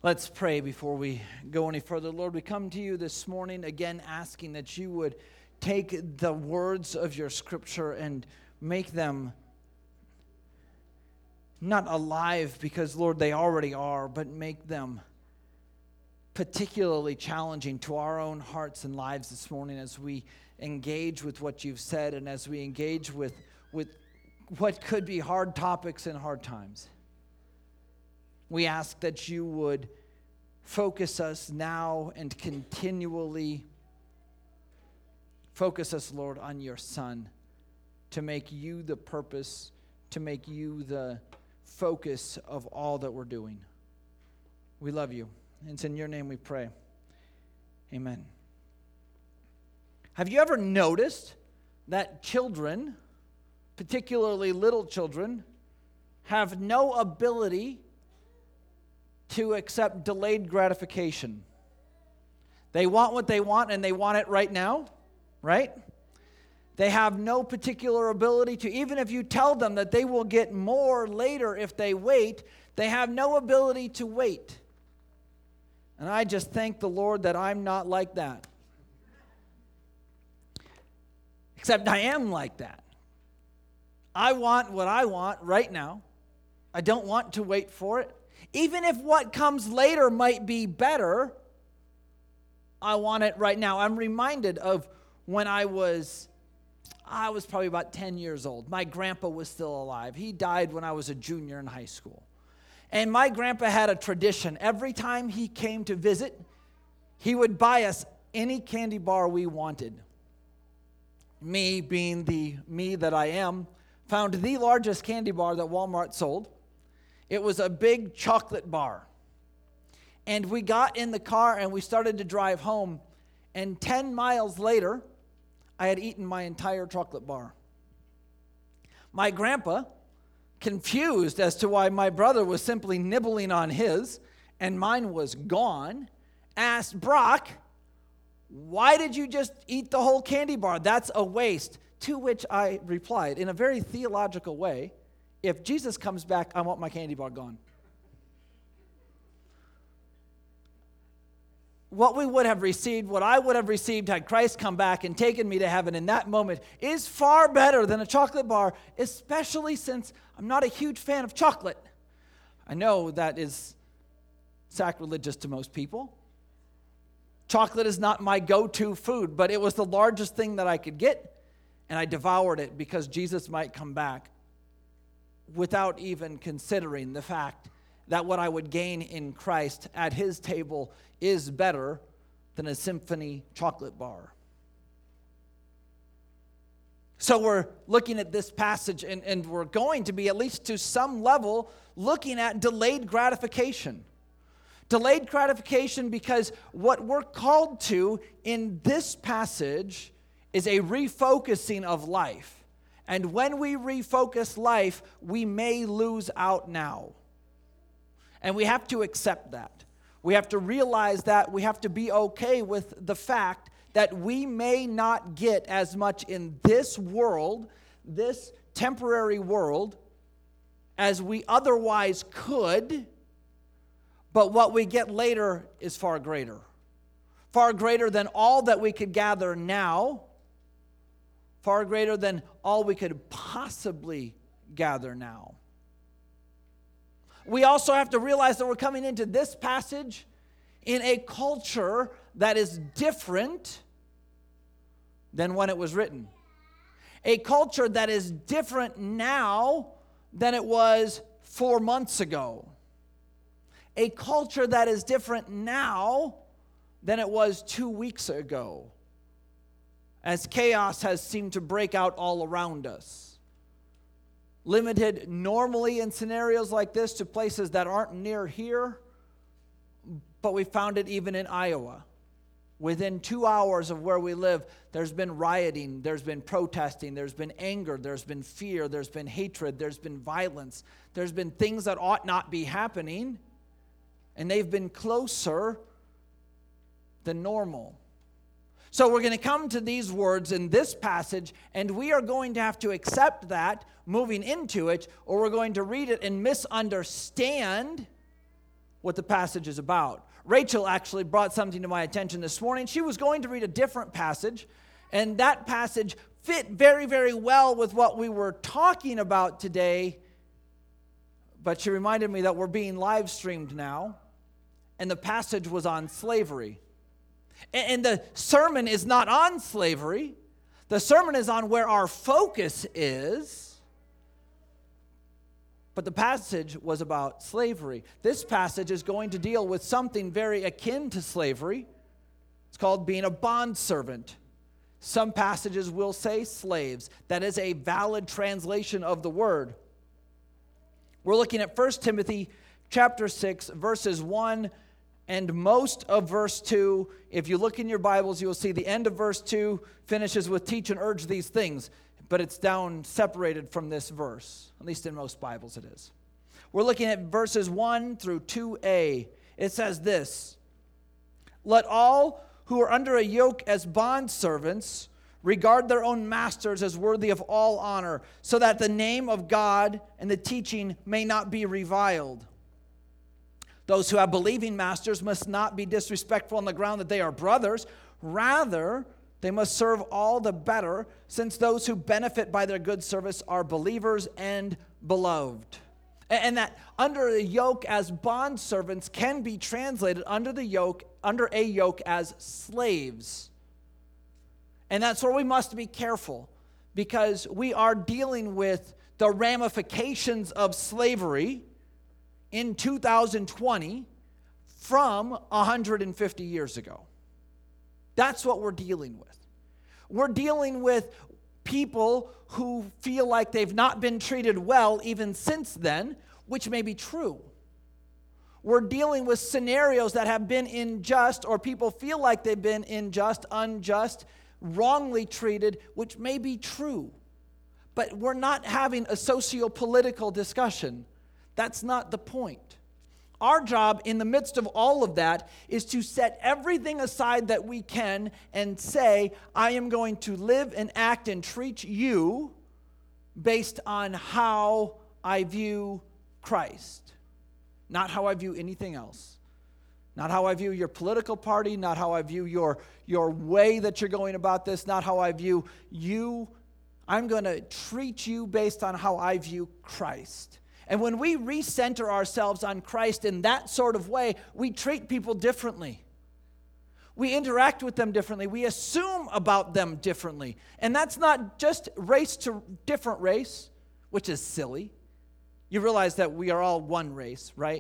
Let's pray before we go any further. Lord, we come to you this morning again asking that you would take the words of your scripture and make them not alive because, Lord, they already are, but make them particularly challenging to our own hearts and lives this morning as we engage with what you've said and as we engage with what could be hard topics and hard times. We ask that you would focus us now and continually focus us, Lord, on your Son, to make you the purpose, to make you the focus of all that we're doing. We love you. It's in your name we pray. Amen. Have you ever noticed that children, particularly little children, have no ability to accept delayed gratification? They want what they want and they want it right now, right? They have no particular ability to, even if you tell them that they will get more later if they wait, they have no ability to wait. And I just thank the Lord that I'm not like that. Except I am like that. I want what I want right now. I don't want to wait for it. Even if what comes later might be better, I want it right now. I'm reminded of when I was probably about 10 years old. My grandpa was still alive. He died when I was a junior in high school. And my grandpa had a tradition. Every time he came to visit, he would buy us any candy bar we wanted. Me, being the me that I am, found the largest candy bar that Walmart sold. It was a big chocolate bar. And we got in the car and we started to drive home. And 10 miles later, I had eaten my entire chocolate bar. My grandpa, confused as to why my brother was simply nibbling on his and mine was gone, asked, "Brock, why did you just eat the whole candy bar? That's a waste." To which I replied in a very theological way, "If Jesus comes back, I want my candy bar gone." What we would have received, what I would have received had Christ come back and taken me to heaven in that moment is far better than a chocolate bar, especially since I'm not a huge fan of chocolate. I know that is sacrilegious to most people. Chocolate is not my go-to food, but it was the largest thing that I could get, and I devoured it because Jesus might come back, without even considering the fact that what I would gain in Christ at his table is better than a symphony chocolate bar. So we're looking at this passage, and we're going to be, at least to some level, looking at delayed gratification. Delayed gratification because what we're called to in this passage is a refocusing of life. And when we refocus life, we may lose out now. And we have to accept that. We have to realize that. We have to be okay with the fact that we may not get as much in this world, this temporary world, as we otherwise could, but what we get later is far greater. Far greater than all that we could gather now, far greater than all we could possibly gather now. We also have to realize that we're coming into this passage in a culture that is different than when it was written. A culture that is different now than it was 4 months ago. A culture that is different now than it was 2 weeks ago, as chaos has seemed to break out all around us. Limited normally in scenarios like this to places that aren't near here, but we found it even in Iowa. Within 2 hours of where we live, there's been rioting, there's been protesting, there's been anger, there's been fear, there's been hatred, there's been violence, there's been things that ought not be happening, and they've been closer than normal. So we're going to come to these words in this passage, and we are going to have to accept that moving into it, or we're going to read it and misunderstand what the passage is about. Rachel actually brought something to my attention this morning. She was going to read a different passage, and that passage fit very, very well with what we were talking about today. But she reminded me that we're being live streamed now, and the passage was on slavery. And the sermon is not on slavery. The sermon is on where our focus is. But the passage was about slavery. This passage is going to deal with something very akin to slavery. It's called being a bondservant. Some passages will say slaves. That is a valid translation of the word. We're looking at 1 Timothy chapter 6, verses 1 and most of verse 2. If you look in your Bibles, you'll see the end of verse 2 finishes with teach and urge these things. But it's down separated from this verse. At least in most Bibles it is. We're looking at verses 1 through 2a. It says this: Let all who are under a yoke as bondservants regard their own masters as worthy of all honor, so that the name of God and the teaching may not be reviled. Those who have believing masters must not be disrespectful on the ground that they are brothers. Rather, they must serve all the better, since those who benefit by their good service are believers and beloved. And that under a yoke as bondservants can be translated under a yoke as slaves. And that's where we must be careful, because we are dealing with the ramifications of slavery in 2020 from 150 years ago. That's what we're dealing with. We're dealing with people who feel like they've not been treated well even since then, which may be true. We're dealing with scenarios that have been unjust, or people feel like they've been unjust, wrongly treated, which may be true. But we're not having a socio-political discussion. That's not the point. Our job in the midst of all of that is to set everything aside that we can and say, I am going to live and act and treat you based on how I view Christ, not how I view anything else. Not how I view your political party, not how I view your way that you're going about this, not how I view you. I'm going to treat you based on how I view Christ. And when we recenter ourselves on Christ in that sort of way, we treat people differently. We interact with them differently. We assume about them differently. And that's not just race to different race, which is silly. You realize that we are all one race, right?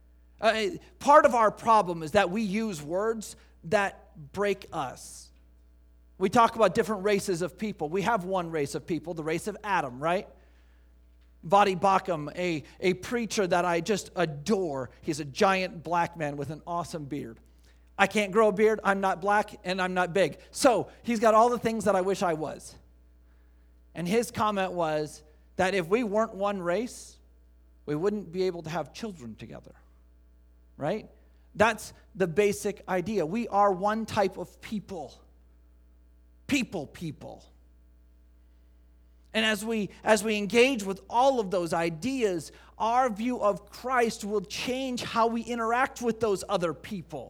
Part of our problem is that we use words that break us. We talk about different races of people. We have one race of people, the race of Adam, right? Vadi Bakum, a preacher that I just adore. He's a giant black man with an awesome beard. I can't grow a beard, I'm not black, and I'm not big. So he's got all the things that I wish I was. And his comment was that if we weren't one race, we wouldn't be able to have children together, right? That's the basic idea. We are one type of people. People. And as we engage with all of those ideas, our view of Christ will change how we interact with those other people.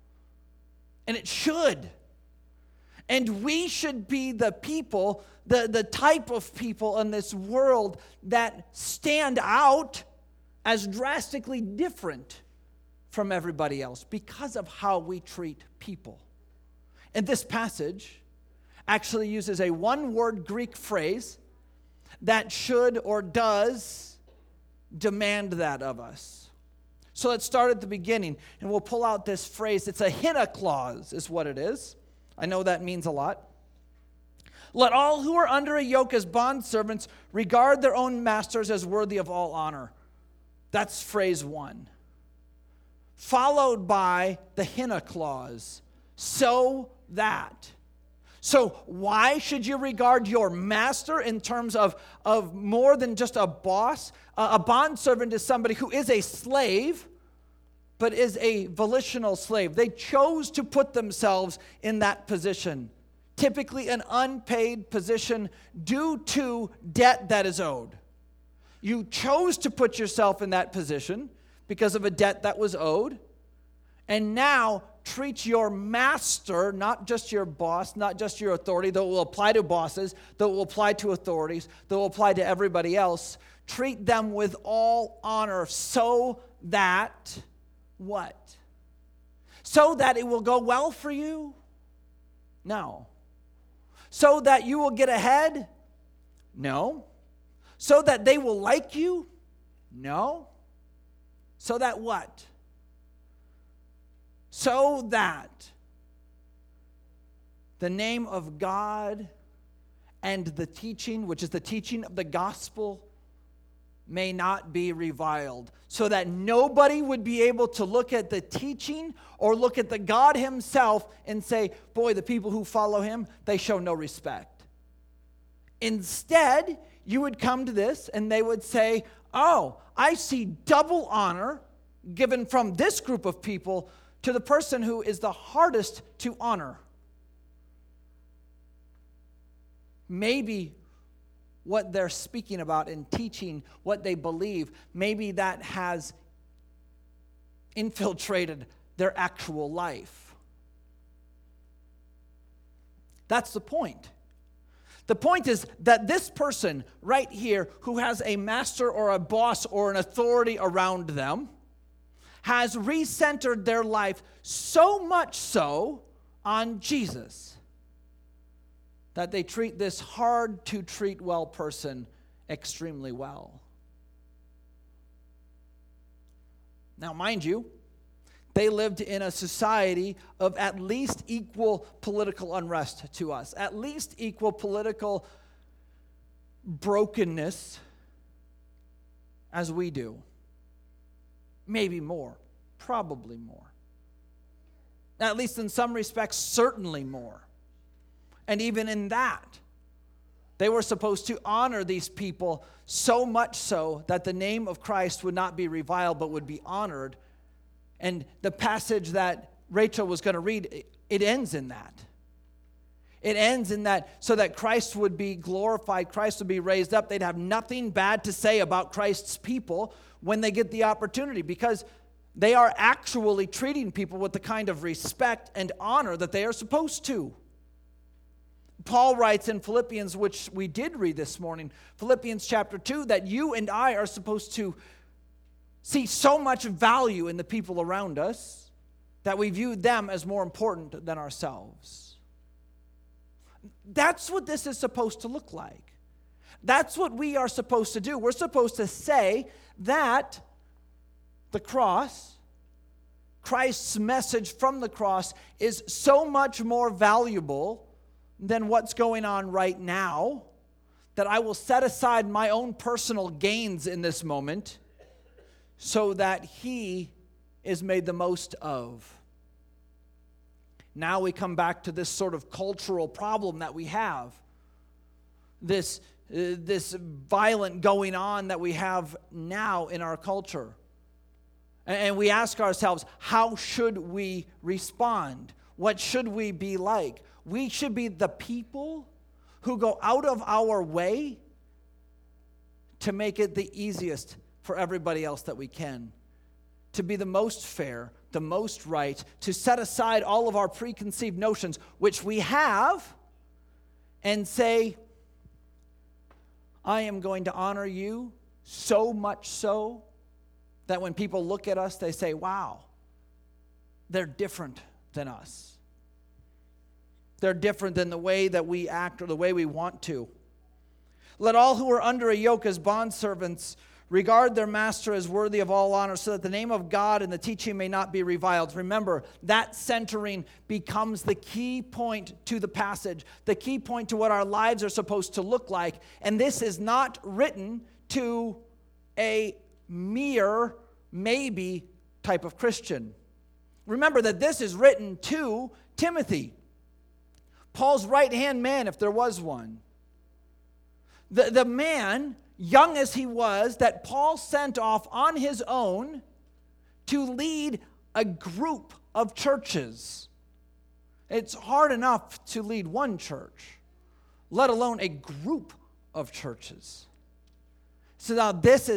And it should. And we should be the people, the type of people in this world that stand out as drastically different from everybody else because of how we treat people. And this passage actually uses a one-word Greek phrase that should or does demand that of us. So let's start at the beginning, and we'll pull out this phrase. It's a hina clause, is what it is. I know that means a lot. Let all who are under a yoke as bondservants regard their own masters as worthy of all honor. That's phrase 1. Followed by the hina clause, so that. So why should you regard your master in terms of more than just a boss? A bondservant is somebody who is a slave, but is a volitional slave. They chose to put themselves in that position, typically an unpaid position due to debt that is owed. You chose to put yourself in that position because of a debt that was owed. And now treat your master, not just your boss, not just your authority, though it will apply to bosses, though it will apply to authorities, though it will apply to everybody else. Treat them with all honor so that what? So that it will go well for you? No. So that you will get ahead? No. So that they will like you? No. So that what? So that the name of God and the teaching, which is the teaching of the gospel, may not be reviled. So that nobody would be able to look at the teaching or look at the God himself and say, boy, the people who follow him, they show no respect. Instead, you would come to this and they would say, oh, I see double honor given from this group of people to the person who is the hardest to honor. Maybe what they're speaking about and teaching, what they believe, maybe that has infiltrated their actual life. That's the point. The point is that this person right here who has a master or a boss or an authority around them has recentered their life so much so on Jesus that they treat this hard to treat well person extremely well. Now, mind you, they lived in a society of at least equal political unrest to us, at least equal political brokenness as we do. Maybe more, probably more. At least in some respects, certainly more. And even in that, they were supposed to honor these people so much so that the name of Christ would not be reviled but would be honored. And the passage that Rachel was going to read, it ends in that. It ends in that so that Christ would be glorified, Christ would be raised up. They'd have nothing bad to say about Christ's people when they get the opportunity, because they are actually treating people with the kind of respect and honor that they are supposed to. Paul writes in Philippians, which we did read this morning, Philippians chapter 2, that you and I are supposed to see so much value in the people around us that we view them as more important than ourselves. That's what this is supposed to look like. That's what we are supposed to do. We're supposed to say that the cross, Christ's message from the cross, is so much more valuable than what's going on right now, that I will set aside my own personal gains in this moment so that he is made the most of. Now we come back to this sort of cultural problem that we have. This violent going on that we have now in our culture. And we ask ourselves, how should we respond? What should we be like? We should be the people who go out of our way to make it the easiest for everybody else that we can. To be the most fair, the most right, to set aside all of our preconceived notions, which we have, and say, I am going to honor you so much so that when people look at us, they say, wow, they're different than us. They're different than the way that we act or the way we want to. Let all who are under a yoke as bondservants regard their master as worthy of all honor, so that the name of God and the teaching may not be reviled. Remember, that centering becomes the key point to the passage, the key point to what our lives are supposed to look like. And this is not written to a mere maybe type of Christian. Remember that this is written to Timothy, Paul's right-hand man, if there was one. The man, young as he was, that Paul sent off on his own to lead a group of churches. It's hard enough to lead one church, let alone a group of churches. So now this is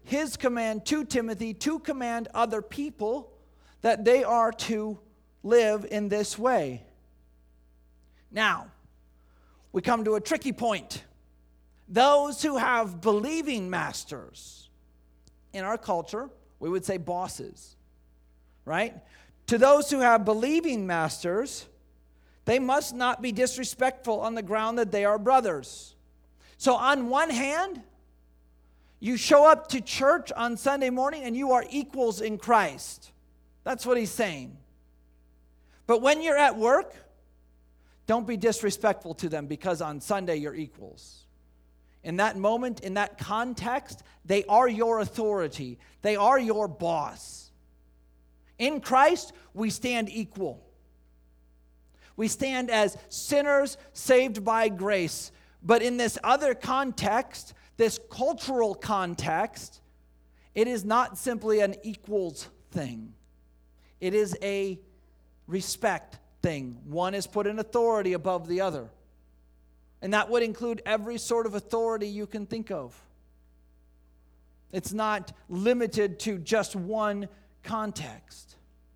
his command to Timothy to command other people that they are to live in this way. Now, we come to a tricky point. Those who have believing masters, in our culture, we would say bosses, right? To those who have believing masters, they must not be disrespectful on the ground that they are brothers. So on one hand, you show up to church on Sunday morning and you are equals in Christ. That's what he's saying. But when you're at work, don't be disrespectful to them because on Sunday you're equals. In that moment, in that context, they are your authority. They are your boss. In Christ, we stand equal. We stand as sinners saved by grace. But in this other context, this cultural context, it is not simply an equals thing. It is a respect thing. One is put in authority above the other. And that would include every sort of authority you can think of. It's not limited to just one context.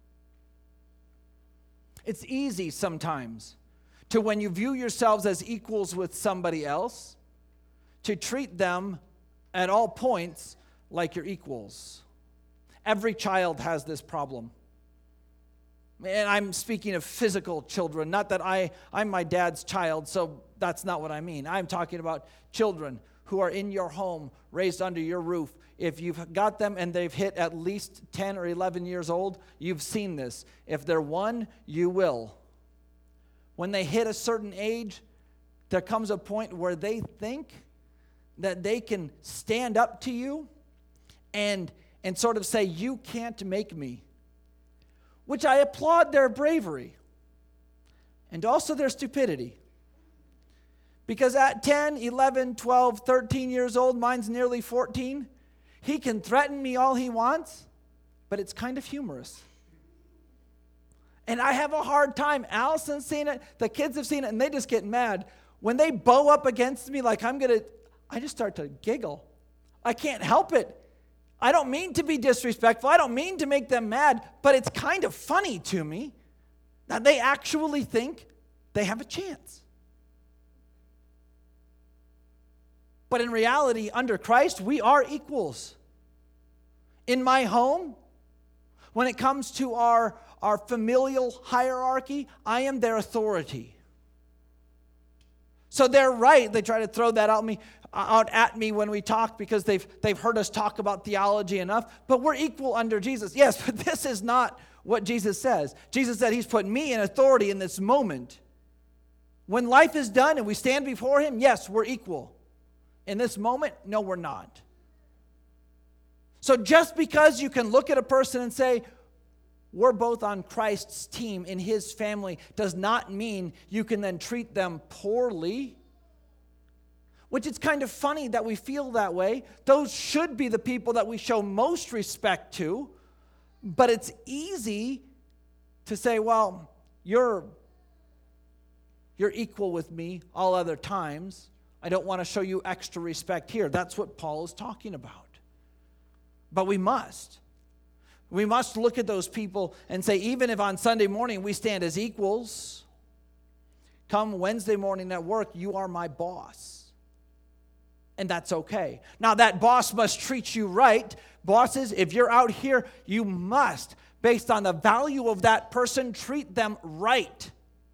It's easy sometimes to, when you view yourselves as equals with somebody else, to treat them at all points like you're equals. Every child has this problem. And I'm speaking of physical children, not that I'm my dad's child, so that's not what I mean. I'm talking about children who are in your home, raised under your roof. If you've got them and they've hit at least 10 or 11 years old, you've seen this. If they're 1, you will. When they hit a certain age, there comes a point where they think that they can stand up to you and sort of say, you can't make me. Which I applaud their bravery and also their stupidity. Because at 10, 11, 12, 13 years old, mine's nearly 14, he can threaten me all he wants, but it's kind of humorous. And I have a hard time. Allison's seen it, the kids have seen it, and they just get mad. When they bow up against me like I just start to giggle. I can't help it. I don't mean to be disrespectful. I don't mean to make them mad, but it's kind of funny to me that they actually think they have a chance. But in reality, under Christ, we are equals. In my home, when it comes to our familial hierarchy, I am their authority. So they're right. They try to throw that out at me when we talk because they've heard us talk about theology enough. But we're equal under Jesus. Yes, but this is not what Jesus says. Jesus said he's put me in authority in this moment. When life is done and we stand before him, yes, we're equal. In this moment, no, we're not. So just because you can look at a person and say, we're both on Christ's team in his family, does not mean you can then treat them poorly. Which is kind of funny that we feel that way. Those should be the people that we show most respect to. But it's easy to say, well, you're equal with me all other times. I don't want to show you extra respect here. That's what Paul is talking about. But we must. We must look at those people and say, even if on Sunday morning we stand as equals, come Wednesday morning at work, you are my boss. And that's okay. Now, that boss must treat you right. Bosses, if you're out here, you must, based on the value of that person, treat them right.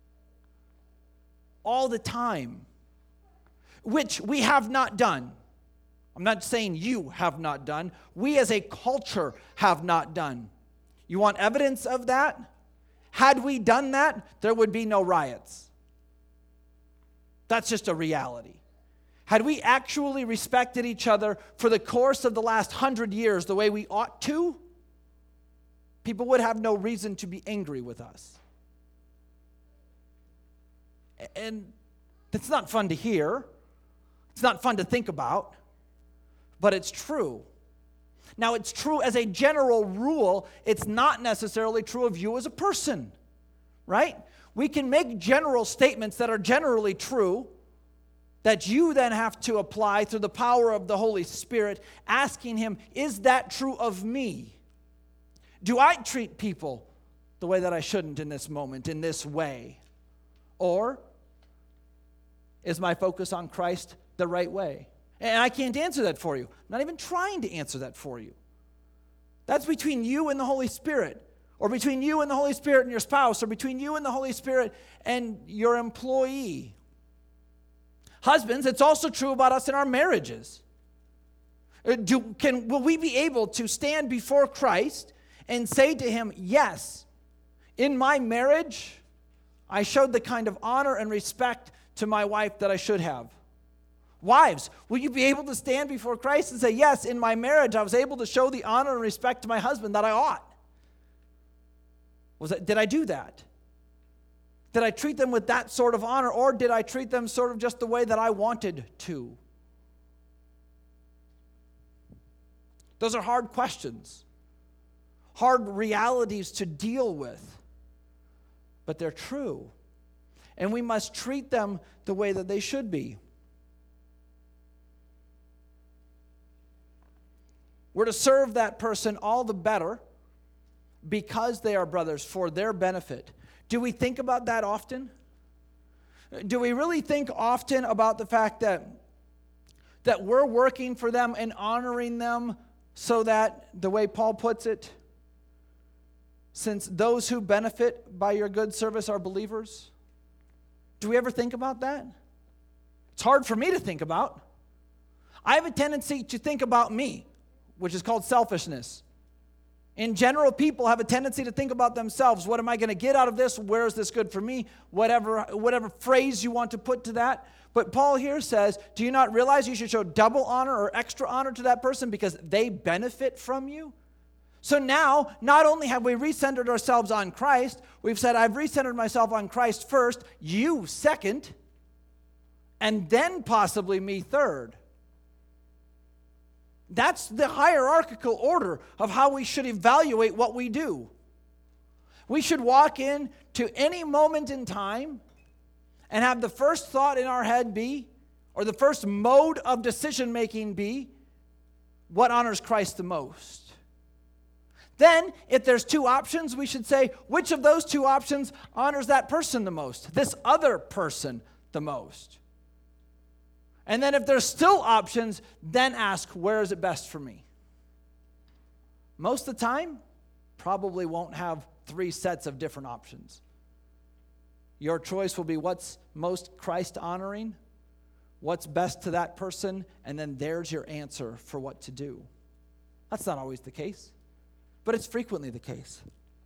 All the time. Which we have not done. I'm not saying you have not done. We as a culture have not done. You want evidence of that? Had we done that, there would be no riots. That's just a reality. Had we actually respected each other for the course of the last 100 years the way we ought to, people would have no reason to be angry with us. And it's not fun to hear. It's not fun to think about. But it's true. Now, it's true as a general rule. It's not necessarily true of you as a person, right? We can make general statements that are generally true, that you then have to apply through the power of the Holy Spirit, asking Him, is that true of me? Do I treat people the way that I shouldn't in this moment, in this way? Or is my focus on Christ the right way? And I can't answer that for you. I'm not even trying to answer that for you. That's between you and the Holy Spirit, or between you and the Holy Spirit and your spouse, or between you and the Holy Spirit and your employee. Husbands, it's also true about us in our marriages. Will we be able to stand before Christ and say to Him, yes, in my marriage, I showed the kind of honor and respect to my wife that I should have? Wives, will you be able to stand before Christ and say, yes, in my marriage, I was able to show the honor and respect to my husband that I ought? Did I do that? Did I treat them with that sort of honor, or did I treat them sort of just the way that I wanted to? Those are hard questions, hard realities to deal with, but they're true. And we must treat them the way that they should be. We're to serve that person all the better because they are brothers, for their benefit. Do we think about that often? Do we really think often about the fact that we're working for them and honoring them so that, the way Paul puts it, since those who benefit by your good service are believers? Do we ever think about that? It's hard for me to think about. I have a tendency to think about me, which is called selfishness. In general, people have a tendency to think about themselves. What am I going to get out of this? Where is this good for me? Whatever phrase you want to put to that. But Paul here says, do you not realize you should show double honor or extra honor to that person because they benefit from you? So now, not only have we recentered ourselves on Christ, we've said, I've recentered myself on Christ first, you second, and then possibly me third. That's the hierarchical order of how we should evaluate what we do. We should walk in to any moment in time and have the first thought in our head be, or the first mode of decision making be, what honors Christ the most? Then, if there's two options, we should say, which of those two options honors that person the most, this other person the most? And then if there's still options, then ask, where is it best for me? Most of the time, probably won't have 3 sets of different options. Your choice will be what's most Christ-honoring, what's best to that person, and then there's your answer for what to do. That's not always the case, but it's frequently the case.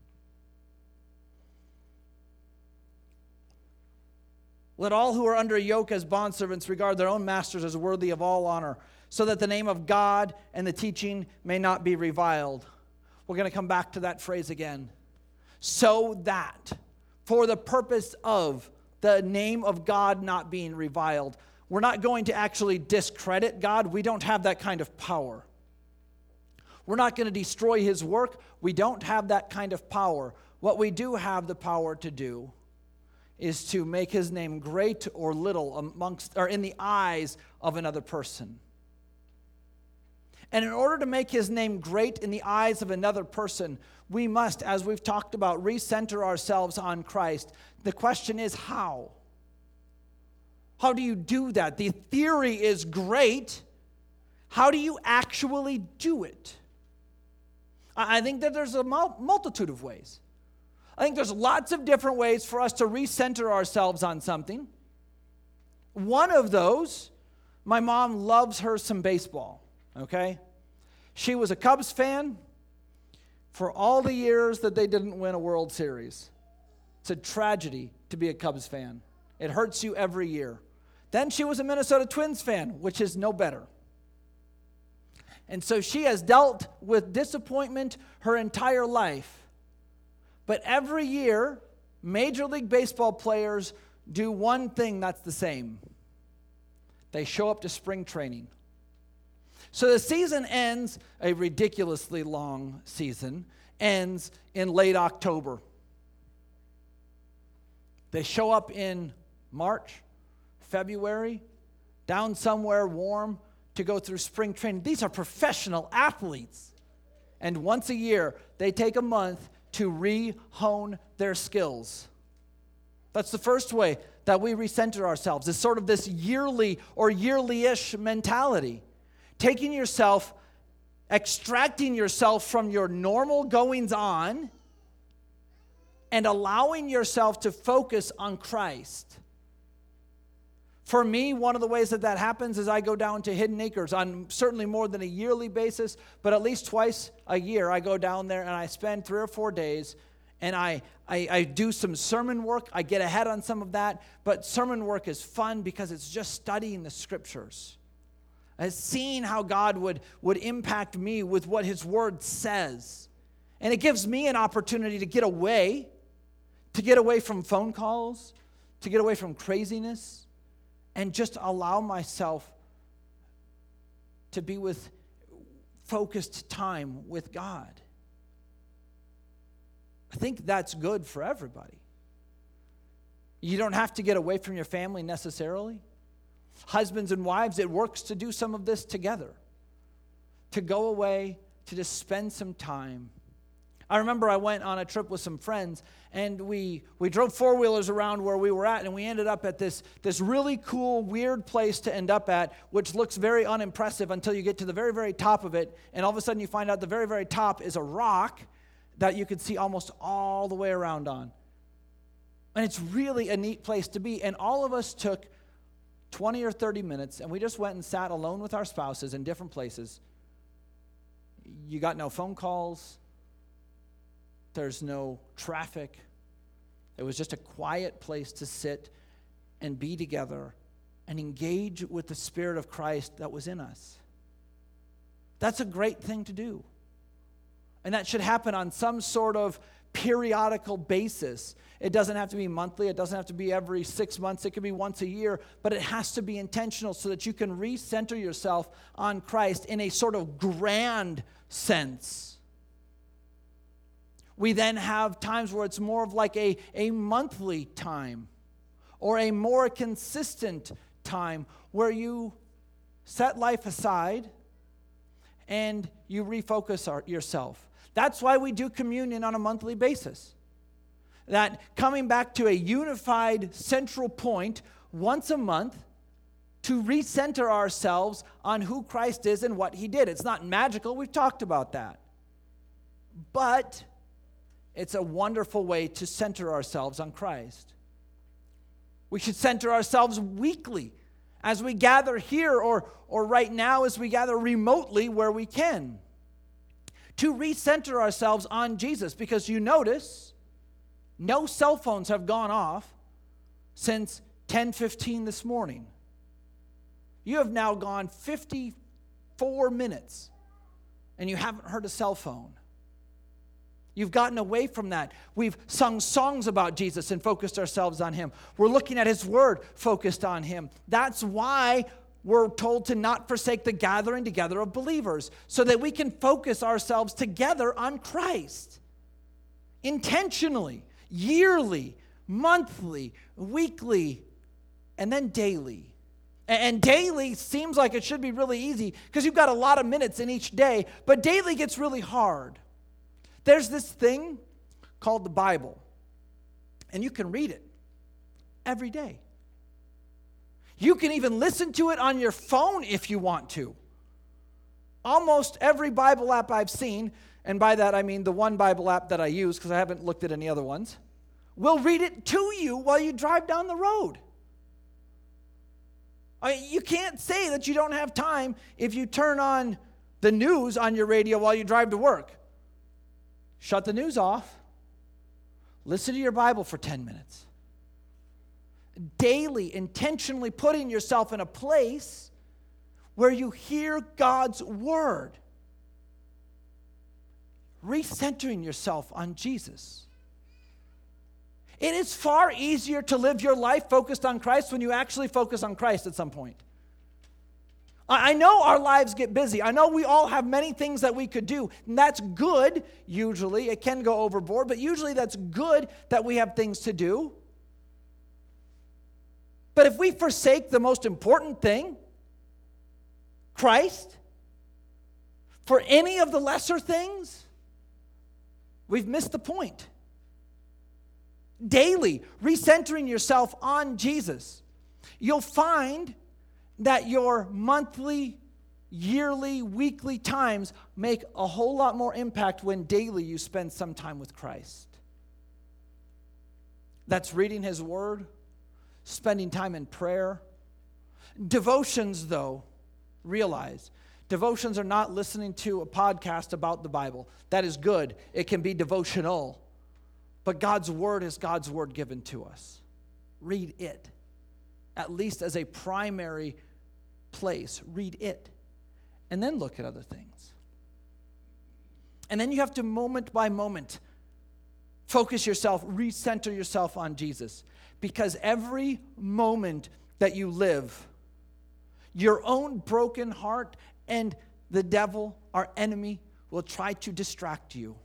Let all who are under a yoke as bondservants regard their own masters as worthy of all honor, so that the name of God and the teaching may not be reviled. We're going to come back to that phrase again. So that, for the purpose of the name of God not being reviled. We're not going to actually discredit God. We don't have that kind of power. We're not going to destroy His work. We don't have that kind of power. What we do have the power to do is to make His name great or little amongst or in the eyes of another person. And in order to make His name great in the eyes of another person, we must, as we've talked about, recenter ourselves on Christ. The question is how? How do you do that? The theory is great. How do you actually do it? I think that there's a multitude of ways. I think there's lots of different ways for us to recenter ourselves on something. One of those, my mom loves her some baseball, okay? She was a Cubs fan for all the years that they didn't win a World Series. It's a tragedy to be a Cubs fan. It hurts you every year. Then she was a Minnesota Twins fan, which is no better. And so she has dealt with disappointment her entire life. But every year, Major League Baseball players do one thing that's the same. They show up to spring training. So the season ends, a ridiculously long season, ends in late October. They show up in March, February, down somewhere warm to go through spring training. These are professional athletes. And once a year, they take a month to re-hone their skills. That's the first way that we recenter ourselves. It's sort of this yearly or yearly-ish mentality. Taking yourself, extracting yourself from your normal goings-on and allowing yourself to focus on Christ. For me, one of the ways that happens is I go down to Hidden Acres on certainly more than a yearly basis, but at least twice a year I go down there and I spend 3 or 4 days and I do some sermon work. I get ahead on some of that, but sermon work is fun because it's just studying the Scriptures. It's seeing how God would impact me with what His Word says. And it gives me an opportunity to get away from phone calls, to get away from craziness, and just allow myself to be with focused time with God. I think that's good for everybody. You don't have to get away from your family necessarily. Husbands and wives, it works to do some of this together. To go away, to just spend some time. I remember I went on a trip with some friends, and we drove four-wheelers around where we were at, and we ended up at this really cool, weird place to end up at, which looks very unimpressive until you get to the very, very top of it, and all of a sudden you find out the very, very top is a rock that you could see almost all the way around on. And it's really a neat place to be, and all of us took 20 or 30 minutes, and we just went and sat alone with our spouses in different places. You got no phone calls. There's no traffic. It was just a quiet place to sit and be together and engage with the Spirit of Christ that was in us. That's a great thing to do. And that should happen on some sort of periodical basis. It doesn't have to be monthly. It doesn't have to be every 6 months. It could be once a year. But it has to be intentional so that you can recenter yourself on Christ in a sort of grand sense. We then have times where it's more of like a monthly time or a more consistent time where you set life aside and you refocus yourself. That's why we do communion on a monthly basis. That coming back to a unified central point once a month to recenter ourselves on who Christ is and what He did. It's not magical. We've talked about that. But it's a wonderful way to center ourselves on Christ. We should center ourselves weekly as we gather here or right now as we gather remotely where we can. To recenter ourselves on Jesus, because you notice no cell phones have gone off since 10:15 this morning. You have now gone 54 minutes and you haven't heard a cell phone. You've gotten away from that. We've sung songs about Jesus and focused ourselves on Him. We're looking at His Word focused on Him. That's why we're told to not forsake the gathering together of believers, so that we can focus ourselves together on Christ. Intentionally, yearly, monthly, weekly, and then daily. And daily seems like it should be really easy because you've got a lot of minutes in each day, but daily gets really hard. There's this thing called the Bible, and you can read it every day. You can even listen to it on your phone if you want to. Almost every Bible app I've seen, and by that I mean the one Bible app that I use because I haven't looked at any other ones, will read it to you while you drive down the road. I mean, you can't say that you don't have time if you turn on the news on your radio while you drive to work. Shut the news off. Listen to your Bible for 10 minutes. Daily, intentionally putting yourself in a place where you hear God's Word. Recentering yourself on Jesus. It is far easier to live your life focused on Christ when you actually focus on Christ at some point. I know our lives get busy. I know we all have many things that we could do, and that's good, usually. It can go overboard, but usually that's good that we have things to do. But if we forsake the most important thing, Christ, for any of the lesser things, we've missed the point. Daily, recentering yourself on Jesus, you'll find that your monthly, yearly, weekly times make a whole lot more impact when daily you spend some time with Christ. That's reading His Word, spending time in prayer. Devotions, though, realize, devotions are not listening to a podcast about the Bible. That is good. It can be devotional. But God's Word is God's Word given to us. Read it, at least as a primary place. Read it. And then look at other things. And then you have to, moment by moment, focus yourself, recenter yourself on Jesus. Because every moment that you live, your own broken heart and the devil, our enemy, will try to distract you,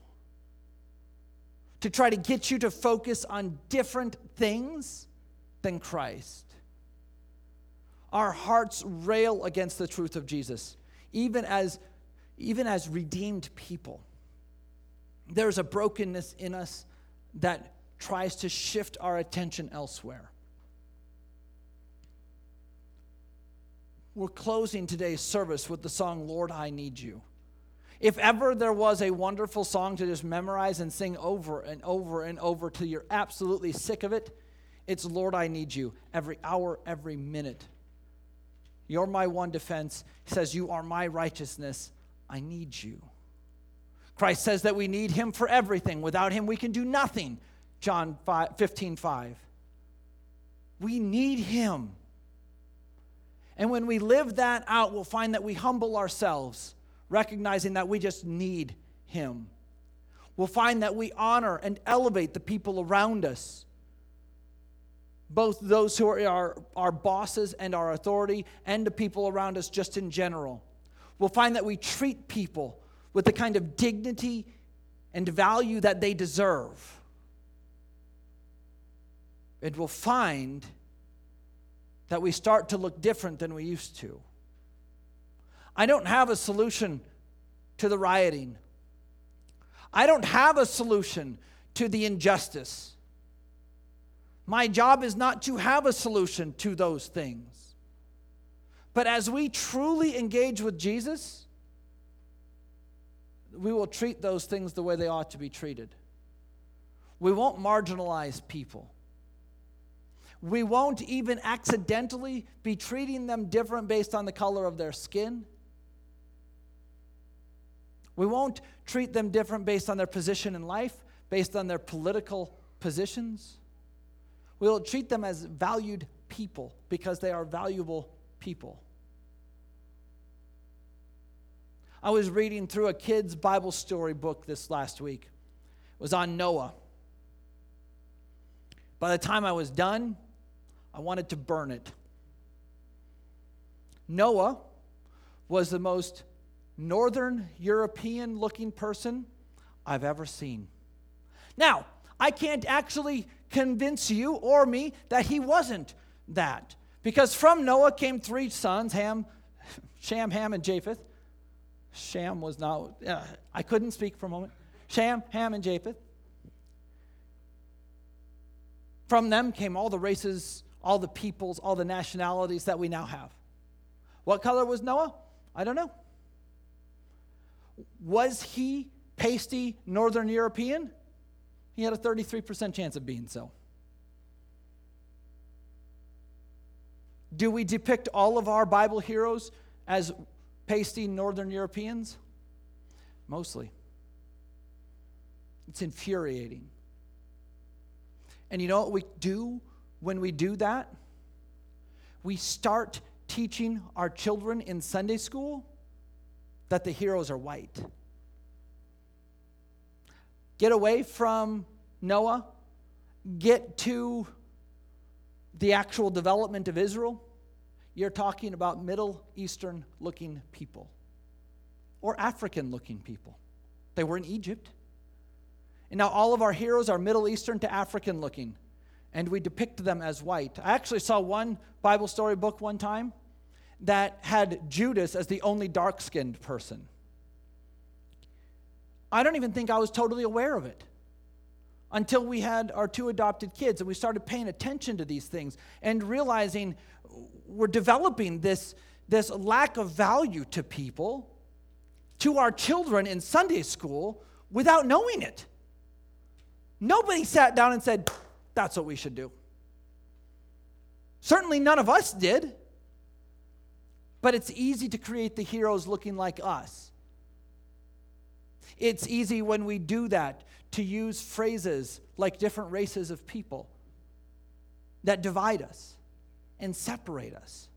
to try to get you to focus on different things than Christ. Our hearts rail against the truth of Jesus, even as redeemed people. There's a brokenness in us that tries to shift our attention elsewhere. We're closing today's service with the song, Lord, I Need You. If ever there was a wonderful song to just memorize and sing over and over and over till you're absolutely sick of it, it's Lord, I Need You. Every hour, every minute. You're my one defense. He says, you are my righteousness. I need you. Christ says that we need Him for everything. Without Him, we can do nothing. John 15:5. We need Him. And when we live that out, we'll find that we humble ourselves, recognizing that we just need Him. We'll find that we honor and elevate the people around us, both those who are our bosses and our authority, and the people around us just in general. We'll find that we treat people with the kind of dignity and value that they deserve. And we'll find that we start to look different than we used to. I don't have a solution to the rioting. I don't have a solution to the injustice. My job is not to have a solution to those things. But as we truly engage with Jesus, we will treat those things the way they ought to be treated. We won't marginalize people. We won't even accidentally be treating them different based on the color of their skin. We won't treat them different based on their position in life, based on their political positions. We will treat them as valued people because they are valuable people. I was reading through a kid's Bible story book this last week. It was on Noah. By the time I was done, I wanted to burn it. Noah was the most Northern European-looking person I've ever seen. Now, I can't actually convince you or me that he wasn't that. Because from Noah came 3 sons, Shem, Ham, and Japheth. Shem was not, I couldn't speak for a moment. Shem, Ham, and Japheth. From them came all the races, all the peoples, all the nationalities that we now have. What color was Noah? I don't know. Was he pasty Northern European? He had a 33% chance of being so. Do we depict all of our Bible heroes as pasty Northern Europeans? Mostly. It's infuriating. And you know what we do when we do that? We start teaching our children in Sunday school that the heroes are white. Get away from Noah. Get to the actual development of Israel. You're talking about Middle Eastern looking people or African looking people. They were in Egypt. And now all of our heroes are Middle Eastern to African looking. and we depict them as white. I actually saw one Bible story book one time that had Judas as the only dark-skinned person. I don't even think I was totally aware of it until we had our 2 adopted kids and we started paying attention to these things and realizing we're developing this lack of value to people, to our children in Sunday school without knowing it. Nobody sat down and said, that's what we should do. Certainly none of us did. But it's easy to create the heroes looking like us. It's easy when we do that to use phrases like different races of people that divide us and separate us.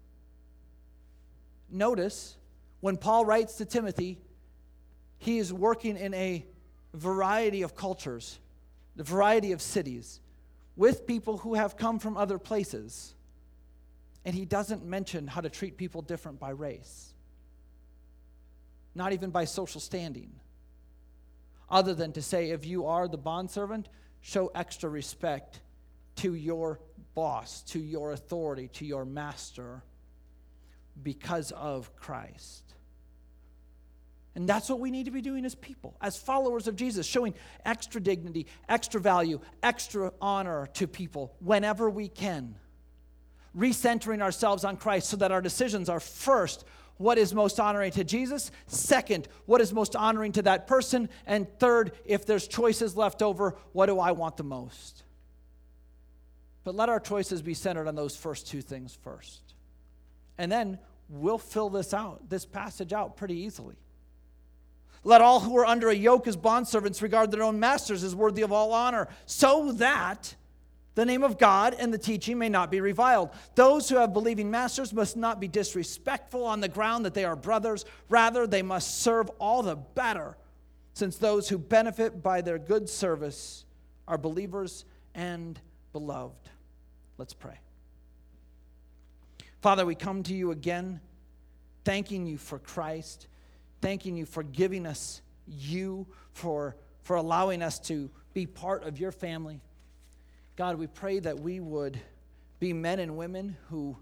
Notice, when Paul writes to Timothy, he is working in a variety of cultures, the variety of cities, with people who have come from other places. And he doesn't mention how to treat people different by race, not even by social standing, other than to say, if you are the bondservant, show extra respect to your boss, to your authority, to your master, because of Christ. And that's what we need to be doing as people, as followers of Jesus, showing extra dignity, extra value, extra honor to people whenever we can. Recentering ourselves on Christ so that our decisions are first, what is most honoring to Jesus? Second, what is most honoring to that person? And third, if there's choices left over, what do I want the most? But let our choices be centered on those first 2 things first. And then we'll fill this passage out pretty easily. Let all who are under a yoke as bondservants regard their own masters as worthy of all honor, so that the name of God and the teaching may not be reviled. Those who have believing masters must not be disrespectful on the ground that they are brothers. Rather, they must serve all the better, since those who benefit by their good service are believers and beloved. Let's pray. Father, we come to you again, thanking you for Christ, thanking you for giving us you, for allowing us to be part of your family. God, we pray that we would be men and women who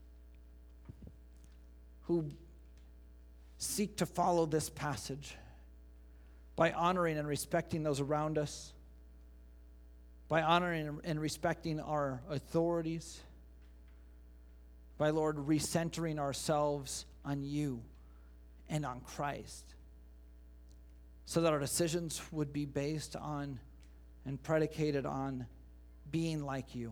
seek to follow this passage by honoring and respecting those around us, by honoring and respecting our authorities, by, Lord, recentering ourselves on you and on Christ, so that our decisions would be based on and predicated on being like you.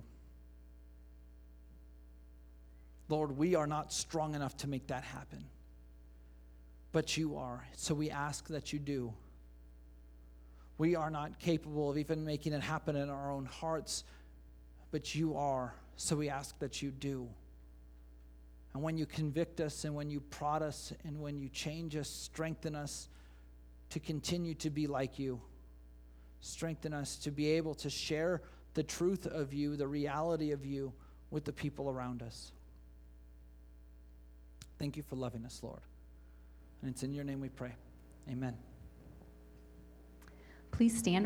Lord, we are not strong enough to make that happen, but you are, so we ask that you do. We are not capable of even making it happen in our own hearts, but you are, so we ask that you do. And when you convict us and when you prod us and when you change us, strengthen us to continue to be like you. Strengthen us to be able to share the truth of you, the reality of you with the people around us. Thank you for loving us, Lord. And it's in your name we pray. Amen. Please stand.